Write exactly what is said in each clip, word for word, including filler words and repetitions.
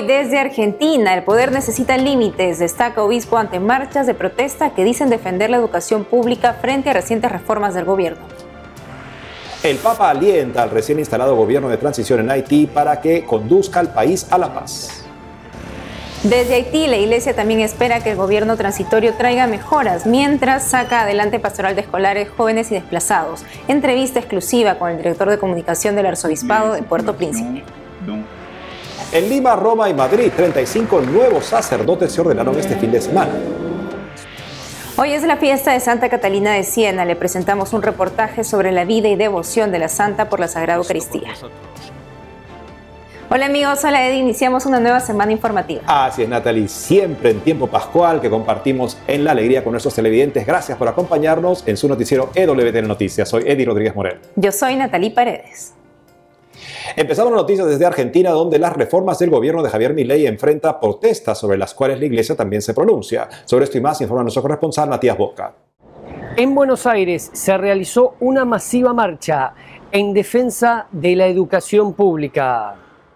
Hoy desde Argentina, el poder necesita límites, destaca obispo ante marchas de protesta que dicen defender la educación pública frente a recientes reformas del gobierno. El Papa alienta al recién instalado gobierno de transición en Haití para que conduzca al país a la paz. Desde Haití, la Iglesia también espera que el gobierno transitorio traiga mejoras, mientras saca adelante pastoral de escolares, jóvenes y desplazados. Entrevista exclusiva con el director de comunicación del Arzobispado de Puerto Príncipe. En Lima, Roma y Madrid, treinta y cinco nuevos sacerdotes se ordenaron este fin de semana. Hoy es la fiesta de Santa Catalina de Siena. Le presentamos un reportaje sobre la vida y devoción de la santa por la Sagrada Eucaristía. Hola amigos, hola Eddie, iniciamos una nueva semana informativa. Así es, Natalie, siempre en tiempo pascual que compartimos en la alegría con nuestros televidentes. Gracias por acompañarnos en su noticiero E W T N Noticias. Soy Eddie Rodríguez Morel. Yo soy Natalie Paredes. Empezamos las noticias desde Argentina, donde las reformas del gobierno de Javier Milei enfrenta protestas sobre las cuales la Iglesia también se pronuncia. Sobre esto y más informa nuestro corresponsal Matías Boca. En Buenos Aires se realizó una masiva marcha en defensa de la educación pública.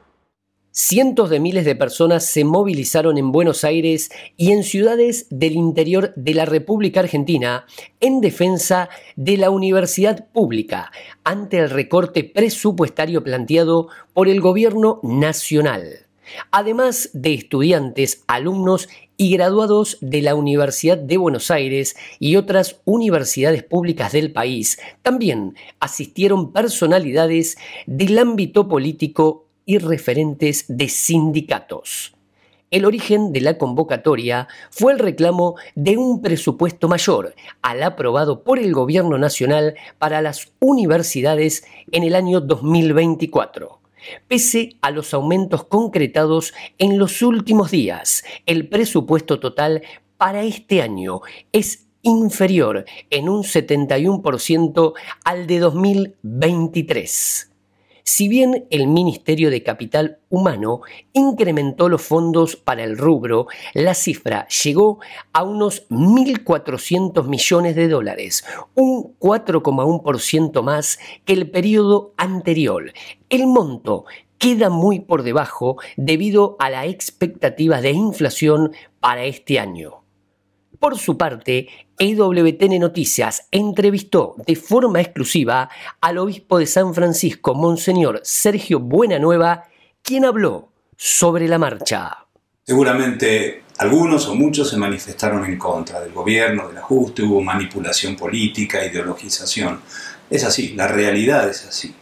Cientos de miles de personas se movilizaron en Buenos Aires y en ciudades del interior de la República Argentina en defensa de la universidad pública ante el recorte presupuestario planteado por el gobierno nacional. Además de estudiantes, alumnos y graduados de la Universidad de Buenos Aires y otras universidades públicas del país, también asistieron personalidades del ámbito político y referentes de sindicatos. El origen de la convocatoria fue el reclamo de un presupuesto mayor al aprobado por el Gobierno Nacional para las universidades en el año dos mil veinticuatro. Pese a los aumentos concretados en los últimos días, el presupuesto total para este año es inferior en un setenta y uno por ciento al de dos mil veintitrés. Si bien el Ministerio de Capital Humano incrementó los fondos para el rubro, la cifra llegó a unos mil cuatrocientos millones de dólares, un cuatro coma uno por ciento más que el periodo anterior. El monto queda muy por debajo debido a la expectativa de inflación para este año. Por su parte, E W T N Noticias entrevistó de forma exclusiva al obispo de San Francisco, Monseñor Sergio Buenanueva, quien habló sobre la marcha. Seguramente algunos o muchos se manifestaron en contra del gobierno, del ajuste, hubo manipulación política, ideologización. Es así, la realidad es así.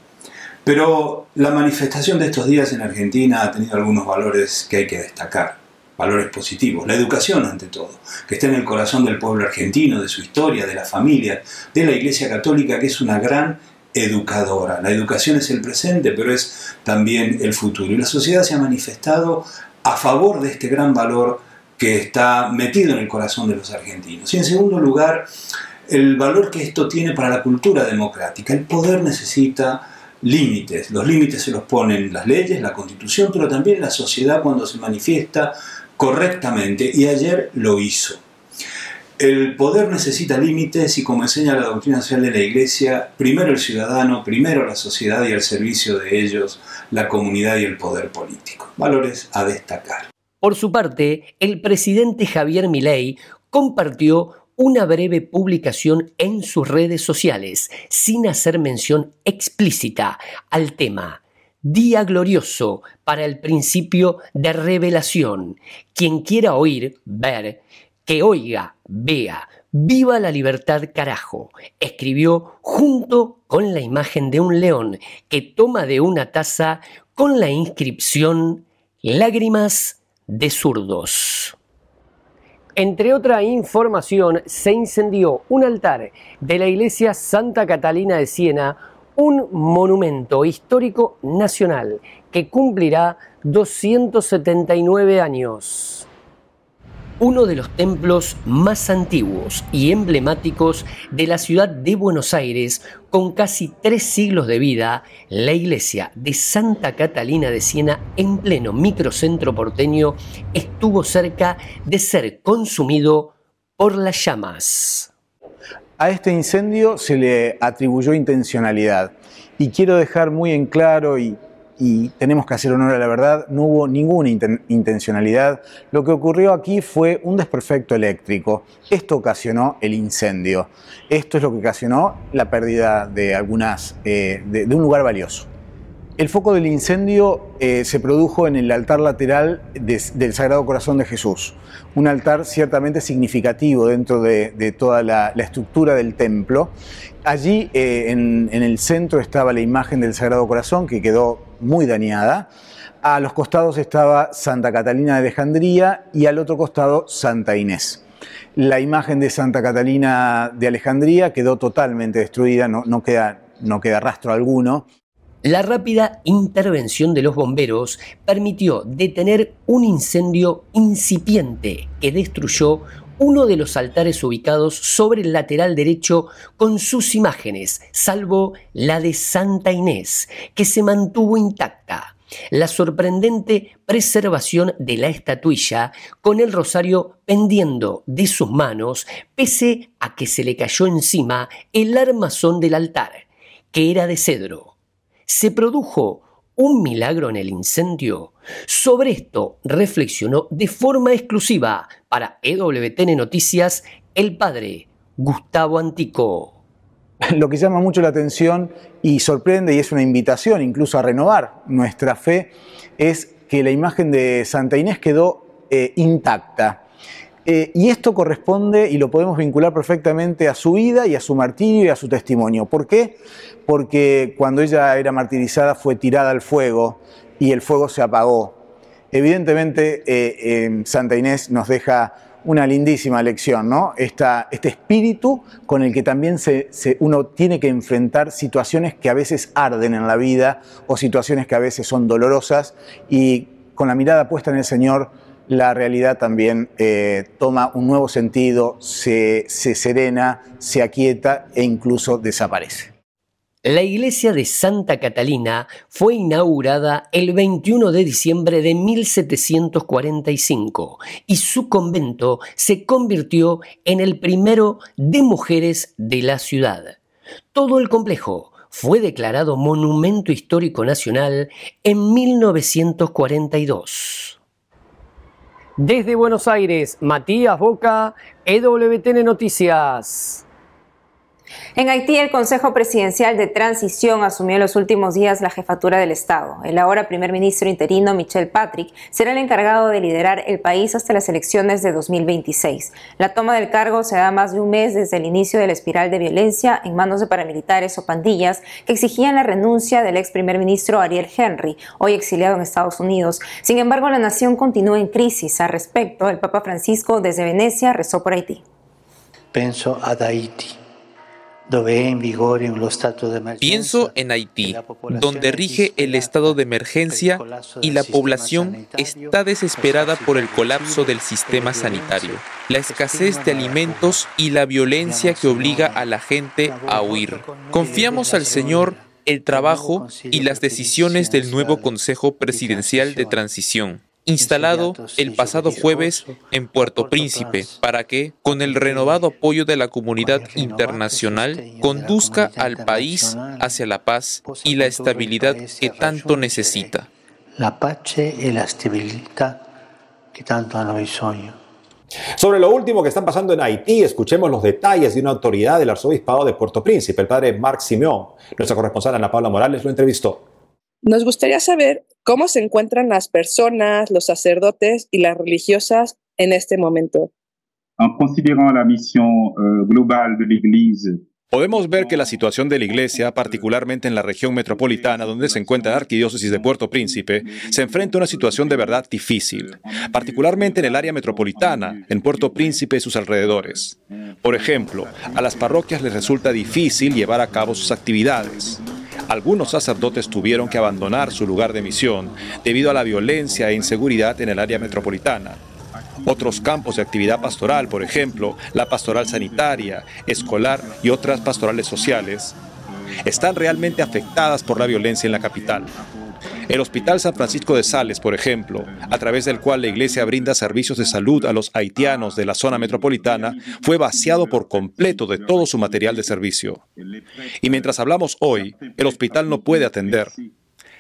Pero la manifestación de estos días en Argentina ha tenido algunos valores que hay que destacar. Valores positivos, la educación ante todo, que está en el corazón del pueblo argentino, de su historia, de la familia, de la Iglesia Católica, que es una gran educadora. La educación es el presente, pero es también el futuro. Y la sociedad se ha manifestado a favor de este gran valor que está metido en el corazón de los argentinos. Y en segundo lugar, el valor que esto tiene para la cultura democrática. El poder necesita límites. Los límites se los ponen las leyes, la Constitución, pero también la sociedad cuando se manifiesta correctamente, y ayer lo hizo. El poder necesita límites y, como enseña la doctrina social de la Iglesia, primero el ciudadano, primero la sociedad y al servicio de ellos la comunidad y el poder político. Valores a destacar. Por su parte, el presidente Javier Milei compartió una breve publicación en sus redes sociales, sin hacer mención explícita al tema. Día glorioso para el principio de revelación. Quien quiera oír, ver, que oiga, vea. ¡Viva la libertad, carajo!, escribió junto con la imagen de un león que toma de una taza con la inscripción Lágrimas de zurdos. Entre otra información, se incendió un altar de la iglesia Santa Catalina de Siena, un monumento histórico nacional que cumplirá doscientos setenta y nueve años. Uno de los templos más antiguos y emblemáticos de la ciudad de Buenos Aires, con casi tres siglos de vida, la iglesia de Santa Catalina de Siena, en pleno microcentro porteño, estuvo cerca de ser consumido por las llamas. A este incendio se le atribuyó intencionalidad y quiero dejar muy en claro y y tenemos que hacer honor a la verdad, no hubo ninguna inten- intencionalidad. Lo que ocurrió aquí fue un desperfecto eléctrico. Esto ocasionó el incendio. Esto es lo que ocasionó la pérdida de, algunas, eh, de, de un lugar valioso. El foco del incendio eh, se produjo en el altar lateral de, del Sagrado Corazón de Jesús, un altar ciertamente significativo dentro de, de toda la, la estructura del templo. Allí eh, en, en el centro estaba la imagen del Sagrado Corazón, que quedó muy dañada. A los costados estaba Santa Catalina de Alejandría y al otro costado Santa Inés. La imagen de Santa Catalina de Alejandría quedó totalmente destruida, no, no queda, no queda rastro alguno. La rápida intervención de los bomberos permitió detener un incendio incipiente que destruyó uno de los altares ubicados sobre el lateral derecho con sus imágenes, salvo la de Santa Inés, que se mantuvo intacta. La sorprendente preservación de la estatuilla con el rosario pendiendo de sus manos, pese a que se le cayó encima el armazón del altar, que era de cedro. ¿Se produjo un milagro en el incendio? Sobre esto reflexionó de forma exclusiva para E W T N Noticias el padre Gustavo Antico. Lo que llama mucho la atención y sorprende, y es una invitación incluso a renovar nuestra fe, es que la imagen de Santa Inés quedó eh, intacta. Eh, y esto corresponde y lo podemos vincular perfectamente a su vida y a su martirio y a su testimonio. ¿Por qué? Porque cuando ella era martirizada fue tirada al fuego y el fuego se apagó. Evidentemente eh, eh, Santa Inés nos deja una lindísima lección, ¿no? Esta, este espíritu con el que también se, se, uno tiene que enfrentar situaciones que a veces arden en la vida o situaciones que a veces son dolorosas, y con la mirada puesta en el Señor, la realidad también eh, toma un nuevo sentido, se, se serena, se aquieta e incluso desaparece. La iglesia de Santa Catalina fue inaugurada el veintiuno de diciembre de mil setecientos cuarenta y cinco y su convento se convirtió en el primero de mujeres de la ciudad. Todo el complejo fue declarado Monumento Histórico Nacional en mil novecientos cuarenta y dos. Desde Buenos Aires, Matías Boca, E W T N Noticias. En Haití, el Consejo Presidencial de Transición asumió en los últimos días la jefatura del Estado. El ahora primer ministro interino, Michel Patrick, será el encargado de liderar el país hasta las elecciones de dos mil veintiséis. La toma del cargo se da más de un mes desde el inicio de la espiral de violencia en manos de paramilitares o pandillas que exigían la renuncia del ex primer ministro Ariel Henry, hoy exiliado en Estados Unidos. Sin embargo, la nación continúa en crisis. Al respecto, el Papa Francisco desde Venecia rezó por Haití. Penso ad Haití. Pienso en Haití, donde rige el estado de emergencia y la población está desesperada por el colapso del sistema sanitario, la escasez de alimentos y la violencia que obliga a la gente a huir. Confiamos al Señor el trabajo y las decisiones del nuevo Consejo Presidencial de Transición, instalado el pasado jueves en Puerto Príncipe, para que, con el renovado apoyo de la comunidad internacional, conduzca al país hacia la paz y la estabilidad que tanto necesita. La pace y la estabilidad que tanto hanno bisogno. Sobre lo último que están pasando en Haití, escuchemos los detalles de una autoridad del arzobispado de Puerto Príncipe, el padre Marc Simeón. Nuestra corresponsal Ana Paula Morales lo entrevistó. Nos gustaría saber cómo se encuentran las personas, los sacerdotes y las religiosas en este momento. En considerando la misión uh, global de la Iglesia, podemos ver que la situación de la Iglesia, particularmente en la región metropolitana donde se encuentra la Arquidiócesis de Puerto Príncipe, se enfrenta a una situación de verdad difícil, particularmente en el área metropolitana, en Puerto Príncipe y sus alrededores. Por ejemplo, a las parroquias les resulta difícil llevar a cabo sus actividades. Algunos sacerdotes tuvieron que abandonar su lugar de misión debido a la violencia e inseguridad en el área metropolitana. Otros campos de actividad pastoral, por ejemplo, la pastoral sanitaria, escolar y otras pastorales sociales, están realmente afectadas por la violencia en la capital. El Hospital San Francisco de Sales, por ejemplo, a través del cual la Iglesia brinda servicios de salud a los haitianos de la zona metropolitana, fue vaciado por completo de todo su material de servicio. Y mientras hablamos hoy, el hospital no puede atender.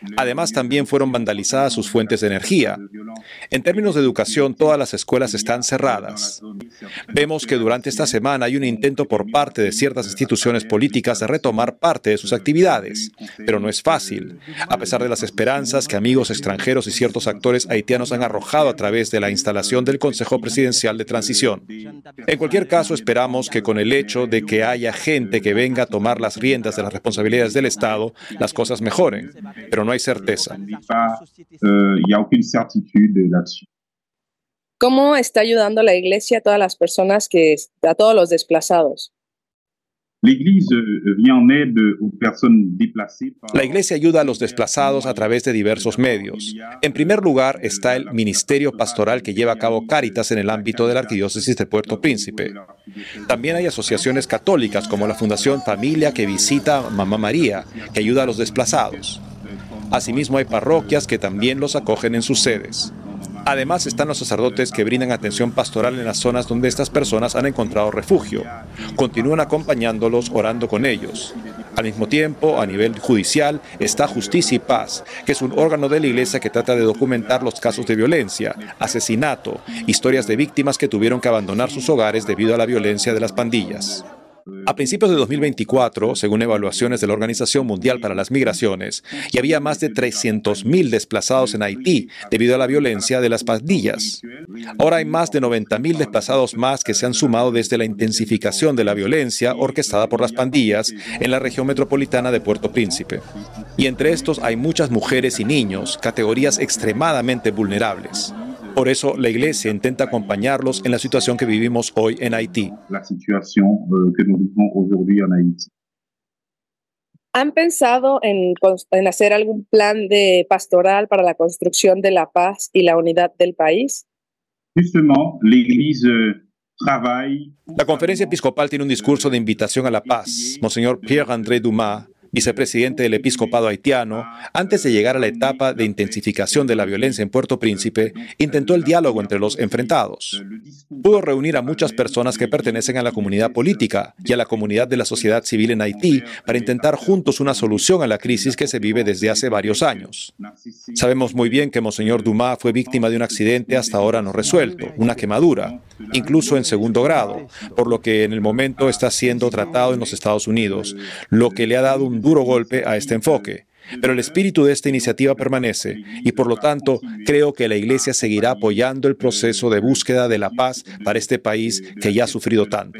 Además, también fueron vandalizadas sus fuentes de energía. En términos de educación, todas las escuelas están cerradas. Vemos que durante esta semana hay un intento por parte de ciertas instituciones políticas de retomar parte de sus actividades, pero no es fácil, a pesar de las esperanzas que amigos extranjeros y ciertos actores haitianos han arrojado a través de la instalación del Consejo Presidencial de Transición. En cualquier caso, esperamos que con el hecho de que haya gente que venga a tomar las riendas de las responsabilidades del Estado, las cosas mejoren, pero no hay certeza. ¿Cómo está ayudando la Iglesia a todas las personas, que, a todos los desplazados? La Iglesia ayuda a los desplazados a través de diversos medios. En primer lugar está el ministerio pastoral que lleva a cabo Cáritas en el ámbito de la Arquidiócesis de Puerto Príncipe. También hay asociaciones católicas como la Fundación Familia que visita a Mamá María, que ayuda a los desplazados. Asimismo hay parroquias que también los acogen en sus sedes. Además están los sacerdotes que brindan atención pastoral en las zonas donde estas personas han encontrado refugio. Continúan acompañándolos, orando con ellos. Al mismo tiempo, a nivel judicial, está Justicia y Paz, que es un órgano de la Iglesia que trata de documentar los casos de violencia, asesinato, historias de víctimas que tuvieron que abandonar sus hogares debido a la violencia de las pandillas. A principios de dos mil veinticuatro, según evaluaciones de la Organización Mundial para las Migraciones, ya había más de trescientos mil desplazados en Haití debido a la violencia de las pandillas. Ahora hay más de noventa mil desplazados más que se han sumado desde la intensificación de la violencia orquestada por las pandillas en la región metropolitana de Puerto Príncipe. Y entre estos hay muchas mujeres y niños, categorías extremadamente vulnerables. Por eso, la Iglesia intenta acompañarlos en la situación que vivimos hoy en Haití. ¿Han pensado en, en hacer algún plan de pastoral para la construcción de la paz y la unidad del país? La Conferencia Episcopal tiene un discurso de invitación a la paz. Monseñor Pierre-André Dumas, vicepresidente del episcopado haitiano, antes de llegar a la etapa de intensificación de la violencia en Puerto Príncipe, intentó el diálogo entre los enfrentados. Pudo reunir a muchas personas que pertenecen a la comunidad política y a la comunidad de la sociedad civil en Haití para intentar juntos una solución a la crisis que se vive desde hace varios años. Sabemos muy bien que Monseñor Dumas fue víctima de un accidente hasta ahora no resuelto, una quemadura, incluso en segundo grado, por lo que en el momento está siendo tratado en los Estados Unidos, lo que le ha dado un duro golpe a este enfoque. Pero el espíritu de esta iniciativa permanece y por lo tanto creo que la Iglesia seguirá apoyando el proceso de búsqueda de la paz para este país que ya ha sufrido tanto.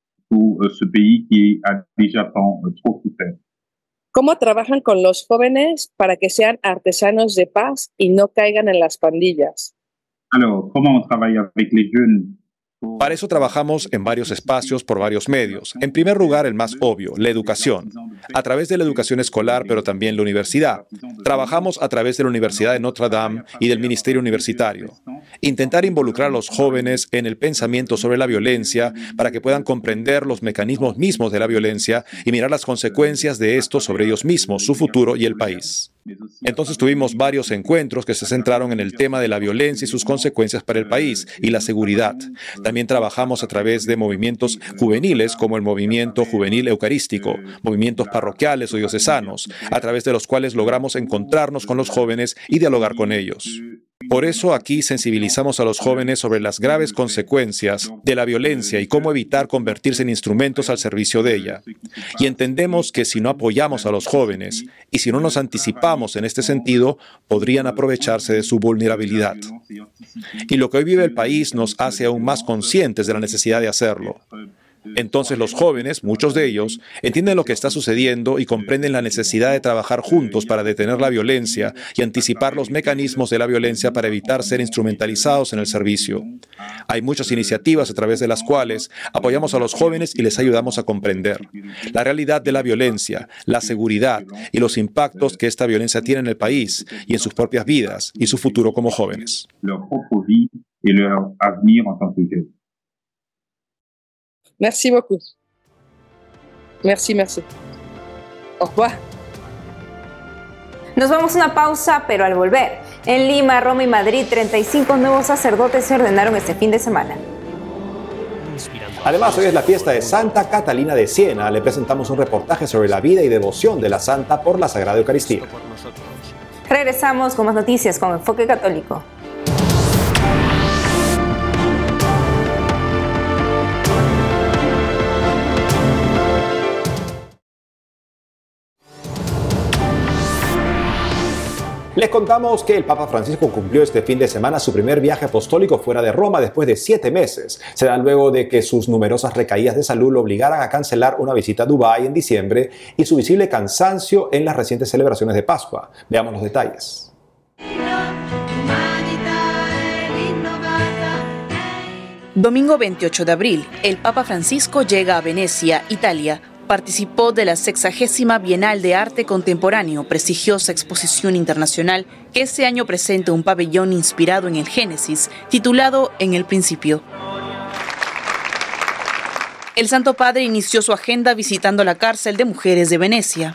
¿Cómo trabajan con los jóvenes para que sean artesanos de paz y no caigan en las pandillas? Alors, comment on travaille avec les jeunes? Para eso trabajamos en varios espacios por varios medios. En primer lugar, el más obvio, la educación. A través de la educación escolar, pero también la universidad. Trabajamos a través de la Universidad de Notre Dame y del Ministerio Universitario. Intentar involucrar a los jóvenes en el pensamiento sobre la violencia para que puedan comprender los mecanismos mismos de la violencia y mirar las consecuencias de esto sobre ellos mismos, su futuro y el país. Entonces tuvimos varios encuentros que se centraron en el tema de la violencia y sus consecuencias para el país y la seguridad. También trabajamos a través de movimientos juveniles como el Movimiento Juvenil Eucarístico, movimientos parroquiales o diocesanos, a través de los cuales logramos encontrarnos con los jóvenes y dialogar con ellos. Por eso aquí sensibilizamos a los jóvenes sobre las graves consecuencias de la violencia y cómo evitar convertirse en instrumentos al servicio de ella. Y entendemos que si no apoyamos a los jóvenes y si no nos anticipamos en este sentido, podrían aprovecharse de su vulnerabilidad. Y lo que hoy vive el país nos hace aún más conscientes de la necesidad de hacerlo. Entonces los jóvenes, muchos de ellos, entienden lo que está sucediendo y comprenden la necesidad de trabajar juntos para detener la violencia y anticipar los mecanismos de la violencia para evitar ser instrumentalizados en el servicio. Hay muchas iniciativas a través de las cuales apoyamos a los jóvenes y les ayudamos a comprender la realidad de la violencia, la seguridad y los impactos que esta violencia tiene en el país y en sus propias vidas y su futuro como jóvenes. Merci beaucoup. Merci, merci. Au revoir. Nos vamos a una pausa, pero al volver, en Lima, Roma y Madrid, treinta y cinco nuevos sacerdotes se ordenaron este fin de semana. Además, hoy es la fiesta de Santa Catalina de Siena. Le presentamos un reportaje sobre la vida y devoción de la santa por la Sagrada Eucaristía. Regresamos con más noticias con Enfoque Católico. Les contamos que el Papa Francisco cumplió este fin de semana su primer viaje apostólico fuera de Roma después de siete meses. Se da luego de que sus numerosas recaídas de salud lo obligaran a cancelar una visita a Dubái en diciembre y su visible cansancio en las recientes celebraciones de Pascua. Veamos los detalles. Domingo veintiocho de abril, el Papa Francisco llega a Venecia, Italia. Participó de la sexagésima Bienal de Arte Contemporáneo, prestigiosa exposición internacional que este año presenta un pabellón inspirado en el Génesis, titulado En el Principio. El Santo Padre inició su agenda visitando la cárcel de mujeres de Venecia.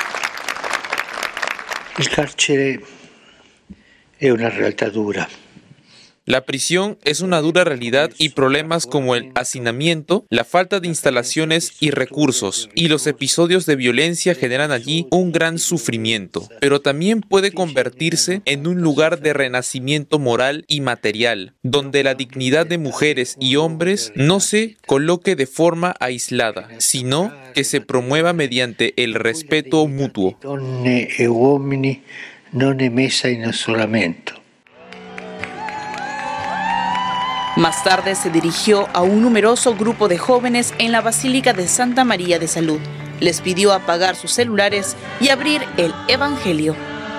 El carcere es una realidad dura. La prisión es una dura realidad y problemas como el hacinamiento, la falta de instalaciones y recursos, y los episodios de violencia generan allí un gran sufrimiento, pero también puede convertirse en un lugar de renacimiento moral y material, donde la dignidad de mujeres y hombres no se coloque de forma aislada, sino que se promueva mediante el respeto mutuo. Donne e uomini non è messa in isolamento. Más tarde se dirigió a un numeroso grupo de jóvenes en la Basílica de Santa María de Salud. Les pidió apagar sus celulares y abrir el Evangelio.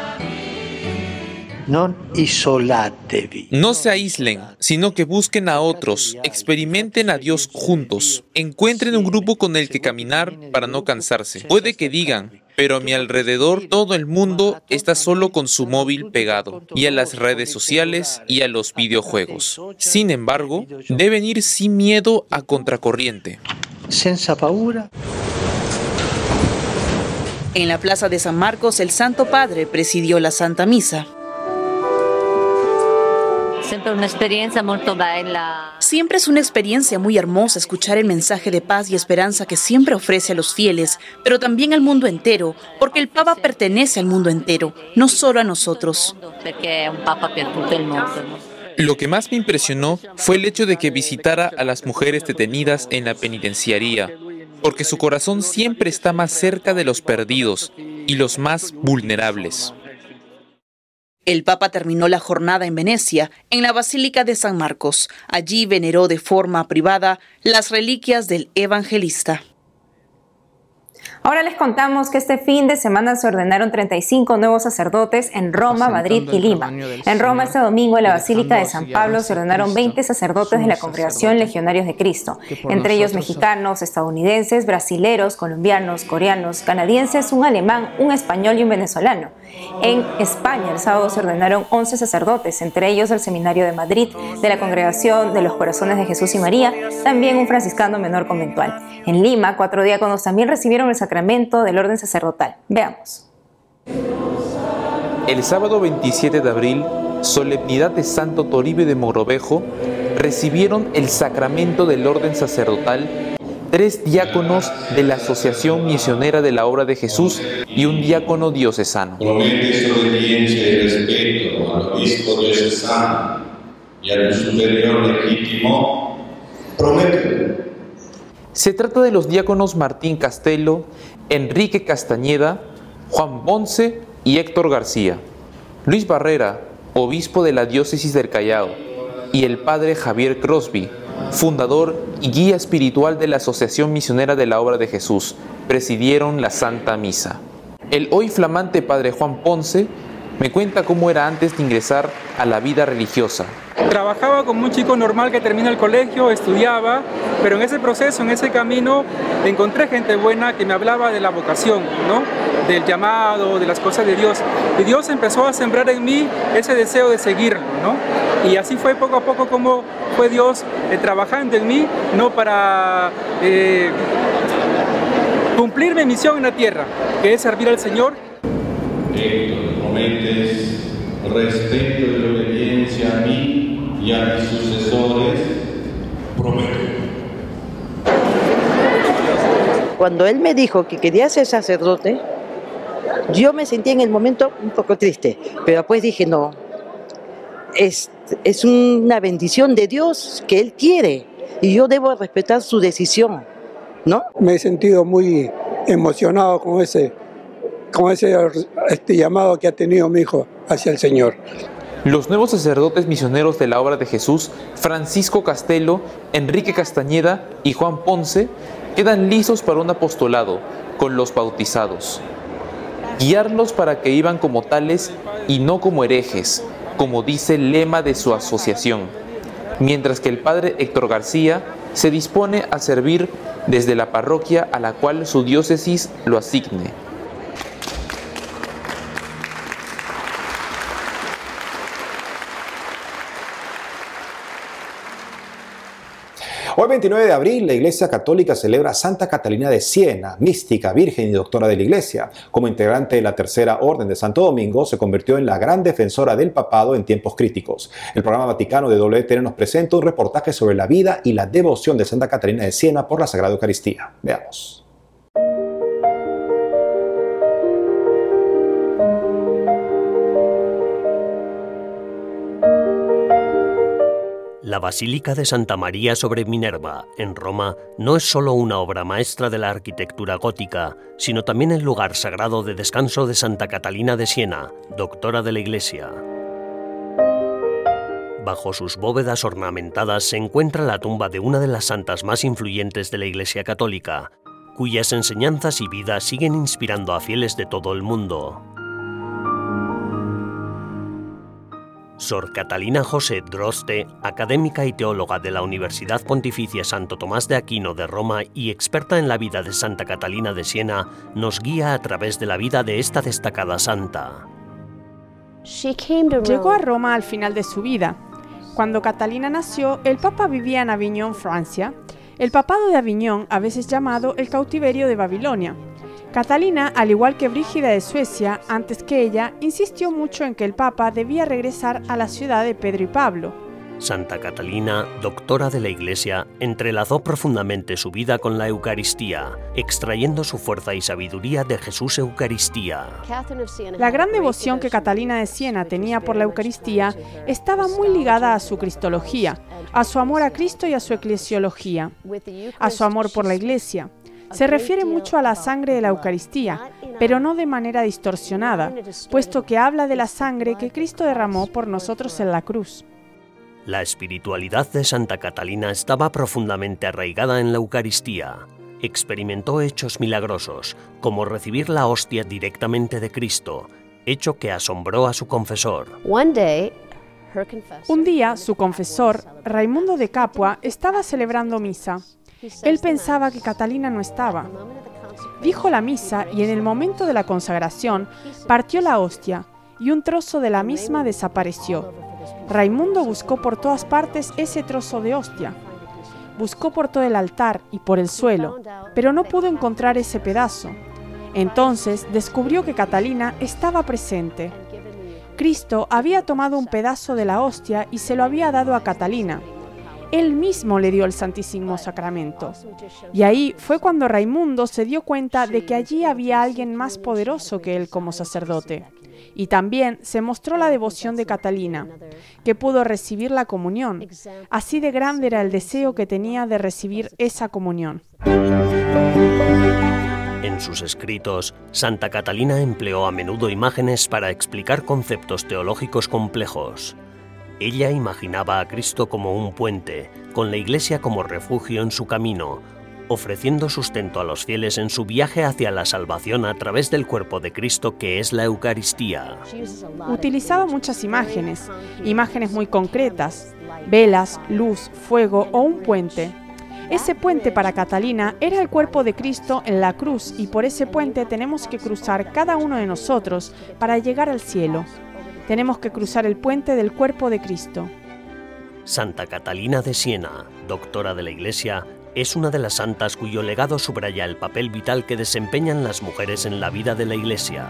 Non isolatevi. No se aíslen, sino que busquen a otros, experimenten a Dios juntos, encuentren un grupo con el que caminar para no cansarse. Puede que digan, pero a mi alrededor todo el mundo está solo con su móvil pegado, y a las redes sociales y a los videojuegos. Sin embargo, deben ir sin miedo a contracorriente. Senza paura. En la plaza de San Marcos, el Santo Padre presidió la Santa Misa. Siempre una experiencia muy bella. Siempre es una experiencia muy hermosa escuchar el mensaje de paz y esperanza que siempre ofrece a los fieles, pero también al mundo entero, porque el Papa pertenece al mundo entero, no solo a nosotros. Porque es un Papa per tutto il mondo. Lo que más me impresionó fue el hecho de que visitara a las mujeres detenidas en la penitenciaría, porque su corazón siempre está más cerca de los perdidos y los más vulnerables. El Papa terminó la jornada en Venecia, en la Basílica de San Marcos. Allí veneró de forma privada las reliquias del evangelista. Ahora les contamos que este fin de semana se ordenaron treinta y cinco nuevos sacerdotes en Roma, Madrid y Lima. En Roma este domingo en la Basílica de San Pablo se ordenaron veinte sacerdotes de la Congregación Legionarios de Cristo, entre ellos mexicanos, estadounidenses, brasileros, colombianos, coreanos, canadienses, un alemán, un español y un venezolano. En España el sábado se ordenaron once sacerdotes, entre ellos el Seminario de Madrid, de la Congregación de los Corazones de Jesús y María, también un franciscano menor conventual. En Lima, cuatro diáconos también recibieron el sacramento del orden sacerdotal. Veamos. El sábado veintisiete de abril, solemnidad de Santo Toribio de Mogrovejo, recibieron el sacramento del orden sacerdotal tres diáconos de la Asociación Misionera de la Obra de Jesús y un diácono diocesano. Promete su obediencia y respeto al obispo diocesano y al superior legítimo. Promete. Se trata de los diáconos Martín Castelo, Enrique Castañeda, Juan Ponce y Héctor García. Luis Barrera, obispo de la diócesis del Callao, y el padre Javier Crosby, fundador y guía espiritual de la Asociación Misionera de la Obra de Jesús, presidieron la Santa Misa. El hoy flamante padre Juan Ponce me cuenta cómo era antes de ingresar a la vida religiosa. Trabajaba como un chico normal que termina el colegio, estudiaba, pero en ese proceso, en ese camino, encontré gente buena que me hablaba de la vocación, ¿no? Del llamado, de las cosas de Dios. Y Dios empezó a sembrar en mí ese deseo de seguirlo, ¿no? Y así fue poco a poco como fue Dios eh, trabajando en mí, ¿no? Para eh, cumplir mi misión en la tierra, que es servir al Señor. Héctor, prometes respeto y obediencia a mí y a mis sucesores. Prometo. Cuando él me dijo que quería ser sacerdote, Yo me sentí en el momento un poco triste, pero después dije, no, es, es una bendición de Dios que Él quiere y yo debo respetar su decisión, ¿no? Me he sentido muy emocionado con ese, con ese este llamado que ha tenido mi hijo hacia el Señor. Los nuevos sacerdotes misioneros de la obra de Jesús, Francisco Castelo, Enrique Castañeda y Juan Ponce, quedan listos para un apostolado con los bautizados. Guiarlos para que iban como tales y no como herejes, como dice el lema de su asociación, mientras que el padre Héctor García se dispone a servir desde la parroquia a la cual su diócesis lo asigne. Hoy, veintinueve de abril, la Iglesia Católica celebra a Santa Catalina de Siena, mística, virgen y doctora de la Iglesia. Como integrante de la Tercera Orden de Santo Domingo, se convirtió en la gran defensora del papado en tiempos críticos. El programa Vaticano de W T N nos presenta un reportaje sobre la vida y la devoción de Santa Catalina de Siena por la Sagrada Eucaristía. Veamos. La Basílica de Santa María sobre Minerva, en Roma, no es solo una obra maestra de la arquitectura gótica, sino también el lugar sagrado de descanso de Santa Catalina de Siena, doctora de la Iglesia. Bajo sus bóvedas ornamentadas se encuentra la tumba de una de las santas más influyentes de la Iglesia Católica, cuyas enseñanzas y vida siguen inspirando a fieles de todo el mundo. Sor Catalina José Droste, académica y teóloga de la Universidad Pontificia Santo Tomás de Aquino de Roma y experta en la vida de Santa Catalina de Siena, nos guía a través de la vida de esta destacada santa. Llegó a Roma al final de su vida. Cuando Catalina nació, el Papa vivía en Aviñón, Francia. El Papado de Aviñón, a veces llamado el cautiverio de Babilonia. Catalina, al igual que Brígida de Suecia, antes que ella, insistió mucho en que el Papa debía regresar a la ciudad de Pedro y Pablo. Santa Catalina, doctora de la Iglesia, entrelazó profundamente su vida con la Eucaristía, extrayendo su fuerza y sabiduría de Jesús Eucaristía. La gran devoción que Catalina de Siena tenía por la Eucaristía estaba muy ligada a su cristología, a su amor a Cristo y a su eclesiología, a su amor por la Iglesia. Se refiere mucho a la sangre de la Eucaristía, pero no de manera distorsionada, puesto que habla de la sangre que Cristo derramó por nosotros en la cruz. La espiritualidad de Santa Catalina estaba profundamente arraigada en la Eucaristía. Experimentó hechos milagrosos, como recibir la hostia directamente de Cristo, hecho que asombró a su confesor. Un día, su confesor, Raimundo de Capua, estaba celebrando misa. Él pensaba que Catalina no estaba. Dijo la misa y en el momento de la consagración partió la hostia y un trozo de la misma desapareció. Raimundo buscó por todas partes ese trozo de hostia. Buscó por todo el altar y por el suelo, pero no pudo encontrar ese pedazo. Entonces descubrió que Catalina estaba presente. Cristo había tomado un pedazo de la hostia y se lo había dado a Catalina. Él mismo le dio el Santísimo Sacramento. Y ahí fue cuando Raimundo se dio cuenta de que allí había alguien más poderoso que él como sacerdote. Y también se mostró la devoción de Catalina, que pudo recibir la comunión. Así de grande era el deseo que tenía de recibir esa comunión. En sus escritos, Santa Catalina empleó a menudo imágenes para explicar conceptos teológicos complejos. Ella imaginaba a Cristo como un puente, con la Iglesia como refugio en su camino, ofreciendo sustento a los fieles en su viaje hacia la salvación a través del cuerpo de Cristo que es la Eucaristía. Utilizaba muchas imágenes, imágenes muy concretas, velas, luz, fuego o un puente. Ese puente para Catalina era el cuerpo de Cristo en la cruz y por ese puente tenemos que cruzar cada uno de nosotros para llegar al cielo. Tenemos que cruzar el puente del cuerpo de Cristo. Santa Catalina de Siena, doctora de la Iglesia, es una de las santas cuyo legado subraya el papel vital que desempeñan las mujeres en la vida de la Iglesia.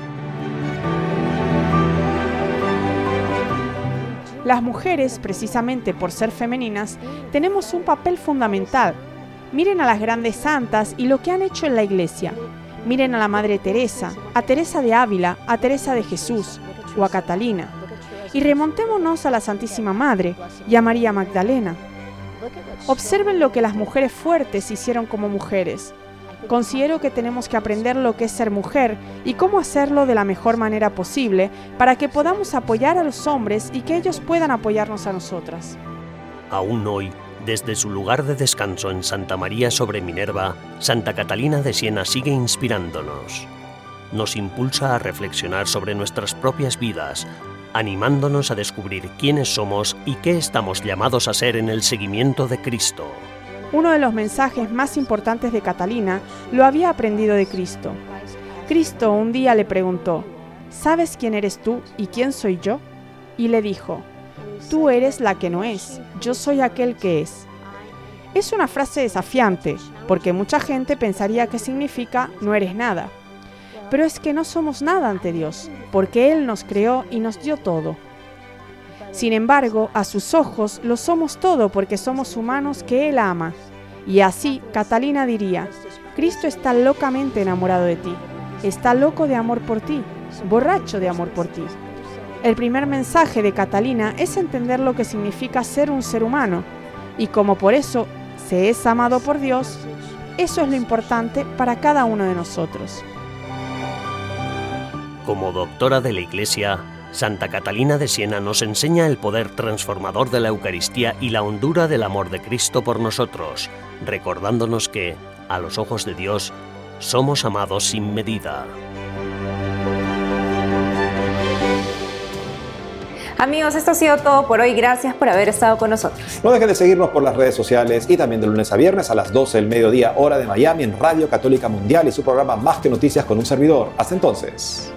Las mujeres, precisamente por ser femeninas, tenemos un papel fundamental. Miren a las grandes santas y lo que han hecho en la Iglesia. Miren a la Madre Teresa, a Teresa de Ávila, a Teresa de Jesús o a Catalina. Y remontémonos a la Santísima Madre y a María Magdalena. Observen lo que las mujeres fuertes hicieron como mujeres. Considero que tenemos que aprender lo que es ser mujer y cómo hacerlo de la mejor manera posible para que podamos apoyar a los hombres y que ellos puedan apoyarnos a nosotras. Aún hoy, desde su lugar de descanso en Santa María sobre Minerva, Santa Catalina de Siena sigue inspirándonos. Nos impulsa a reflexionar sobre nuestras propias vidas, animándonos a descubrir quiénes somos y qué estamos llamados a ser en el seguimiento de Cristo. Uno de los mensajes más importantes de Catalina lo había aprendido de Cristo. Cristo un día le preguntó, ¿sabes quién eres tú y quién soy yo? Y le dijo, tú eres la que no es, yo soy aquel que es. Es una frase desafiante, porque mucha gente pensaría que significa no eres nada. Pero es que no somos nada ante Dios, porque Él nos creó y nos dio todo. Sin embargo, a sus ojos lo somos todo porque somos humanos que Él ama. Y así, Catalina diría, Cristo está locamente enamorado de ti, está loco de amor por ti, borracho de amor por ti. El primer mensaje de Catalina es entender lo que significa ser un ser humano, y como por eso se es amado por Dios, eso es lo importante para cada uno de nosotros. Como doctora de la Iglesia, Santa Catalina de Siena nos enseña el poder transformador de la Eucaristía y la hondura del amor de Cristo por nosotros, recordándonos que, a los ojos de Dios, somos amados sin medida. Amigos, esto ha sido todo por hoy. Gracias por haber estado con nosotros. No dejen de seguirnos por las redes sociales y también de lunes a viernes a las doce del mediodía, hora de Miami, en Radio Católica Mundial y su programa Más que Noticias con un servidor. Hasta entonces.